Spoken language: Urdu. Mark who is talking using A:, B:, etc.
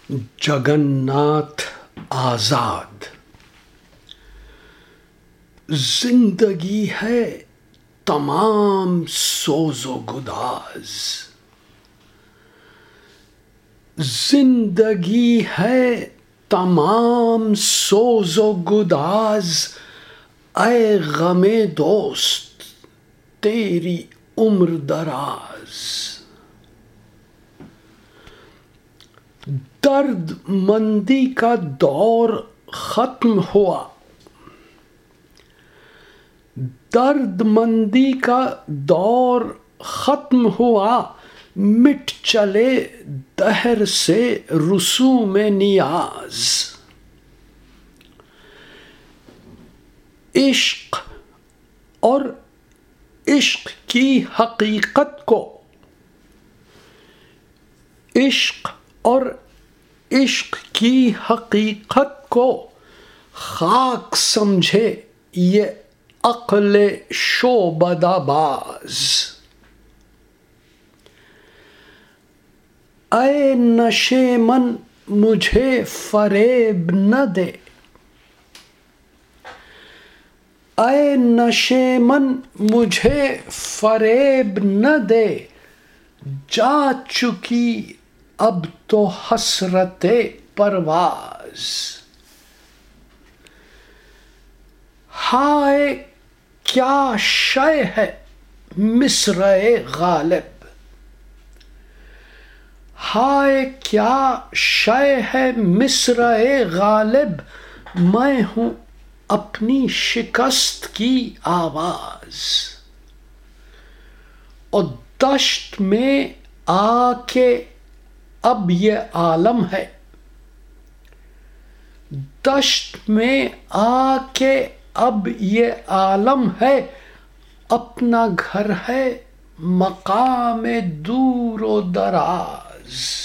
A: جگنناتھ آزاد. زندگی ہے تمام سوز و گداز، زندگی ہے تمام سوز و گداز، اے غم دوست تیری عمر دراز. درد مندی کا دور ختم ہوا، درد مندی کا دور ختم ہوا، مٹ چلے دہر سے رسوم نیاز. عشق اور عشق کی حقیقت کو، عشق اور عشق کی حقیقت کو خاک سمجھے یہ عقل شعبدہ باز. اے نشے من مجھے فریب نہ دے، اے نشے من مجھے فریب نہ دے، جا چکی اب تو حسرت پرواز. ہائے کیا شے ہے مصرعِ غالب، ہائے کیا شے ہے مصرعِ غالب، میں ہوں اپنی شکست کی آواز. اور دشت میں آ کے اب یہ عالم ہے، دشت میں آ کے اب یہ عالم ہے، اپنا گھر ہے مقام دور و دراز.